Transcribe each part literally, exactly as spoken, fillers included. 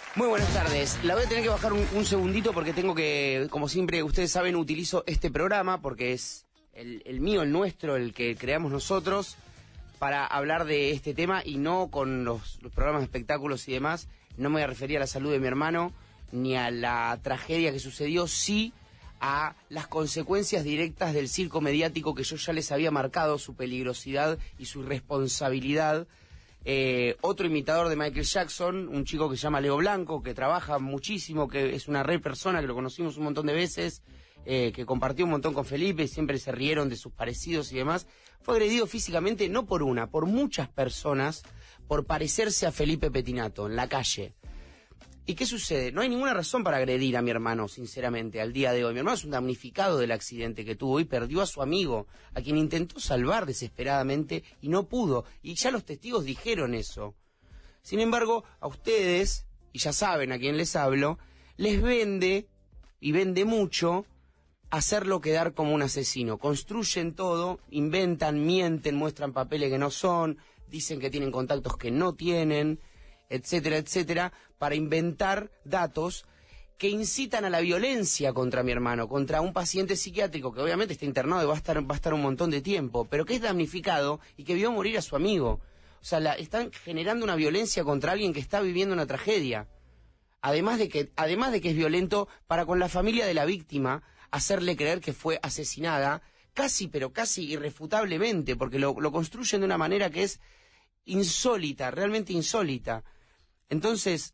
Muy buenas tardes. La voy a tener que bajar un, un segundito porque tengo que, como siempre ustedes saben, utilizo este programa porque es el, el mío, el nuestro, el que creamos nosotros para hablar de este tema y no con los, los programas de espectáculos y demás. No me voy a referir a la salud de mi hermano ni a la tragedia que sucedió, sí a las consecuencias directas del circo mediático que yo ya les había marcado, su peligrosidad y su responsabilidad. Eh, otro imitador de Michael Jackson, un chico que se llama Leo Blanco, que trabaja muchísimo, que es una re persona, que lo conocimos un montón de veces, eh, que compartió un montón con Felipe, siempre se rieron de sus parecidos y demás. Fue agredido físicamente no por una, por muchas personas, por parecerse a Felipe Pettinato en la calle. ¿Y qué sucede? No hay ninguna razón para agredir a mi hermano, sinceramente, al día de hoy. Mi hermano es un damnificado del accidente que tuvo y perdió a su amigo, a quien intentó salvar desesperadamente y no pudo. Y ya los testigos dijeron eso. Sin embargo, a ustedes, y ya saben a quién les hablo, les vende, y vende mucho, hacerlo quedar como un asesino. Construyen todo, inventan, mienten, muestran papeles que no son, dicen que tienen contactos que no tienen, etcétera, etcétera, para inventar datos que incitan a la violencia contra mi hermano, contra un paciente psiquiátrico que obviamente está internado y va a estar, va a estar un montón de tiempo, pero que es damnificado y que vio morir a su amigo. O sea, la, están generando una violencia contra alguien que está viviendo una tragedia. Además de que, además de que es violento para con la familia de la víctima, hacerle creer que fue asesinada, casi, pero casi irrefutablemente, porque lo, lo construyen de una manera que es insólita, realmente insólita. Entonces,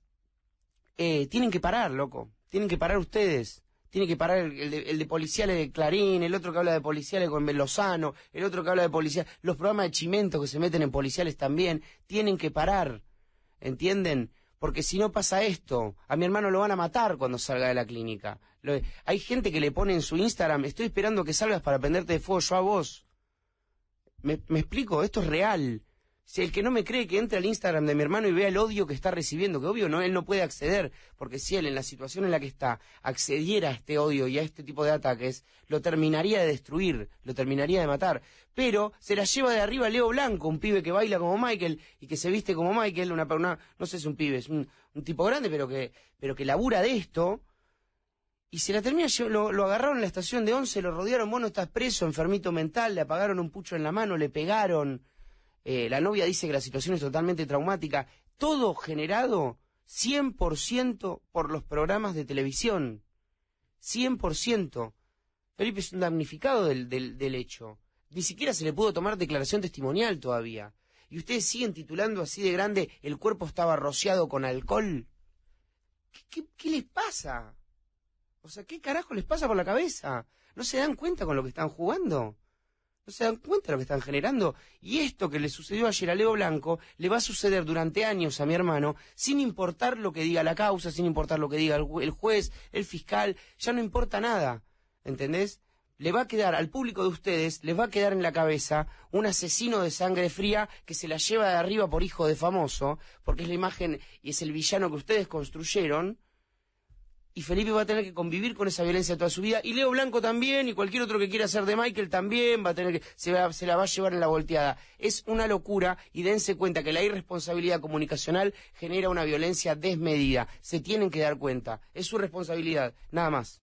eh, tienen que parar, loco. Tienen que parar ustedes. Tienen que parar el, el, de, el de policiales de Clarín, el otro que habla de policiales con Lozano, el otro que habla de policiales. Los programas de Chimento que se meten en policiales también. Tienen que parar. ¿Entienden? Porque si no pasa esto, a mi hermano lo van a matar cuando salga de la clínica. Lo, hay gente que le pone en su Instagram, estoy esperando que salgas para prenderte de fuego yo a vos. ¿Me, me explico? Esto es real. Si el que no me cree, que entre al Instagram de mi hermano y vea el odio que está recibiendo, que obvio no, él no puede acceder, porque si él en la situación en la que está accediera a este odio y a este tipo de ataques, lo terminaría de destruir, lo terminaría de matar. Pero se la lleva de arriba Leo Blanco, un pibe que baila como Michael y que se viste como Michael, una, una no sé si es un pibe, es un, un tipo grande, pero que, pero que labura de esto, y se la termina, lo, lo agarraron en la estación de Once, lo rodearon, vos no estás preso, enfermito mental, le apagaron un pucho en la mano, le pegaron. Eh, la novia dice que la situación es totalmente traumática. Todo generado cien por ciento por los programas de televisión. cien por ciento. Felipe es un damnificado del, del, del hecho. Ni siquiera se le pudo tomar declaración testimonial todavía. Y ustedes siguen titulando así de grande, el cuerpo estaba rociado con alcohol. ¿Qué, qué, qué les pasa? O sea, ¿qué carajo les pasa por la cabeza? ¿No se dan cuenta con lo que están jugando? ¿No se dan cuenta de lo que están generando? Y esto que le sucedió ayer a Leo Blanco le va a suceder durante años a mi hermano, sin importar lo que diga la causa, sin importar lo que diga el juez, el fiscal, ya no importa nada, ¿entendés? Le va a quedar, al público de ustedes, les va a quedar en la cabeza un asesino de sangre fría que se la lleva de arriba por hijo de famoso, porque es la imagen y es el villano que ustedes construyeron. Y Felipe va a tener que convivir con esa violencia toda su vida, y Leo Blanco también, y cualquier otro que quiera hacer de Michael también va a tener que, se, va, se la va a llevar en la volteada. Es una locura, y dense cuenta que la irresponsabilidad comunicacional genera una violencia desmedida. Se tienen que dar cuenta. Es su responsabilidad, nada más.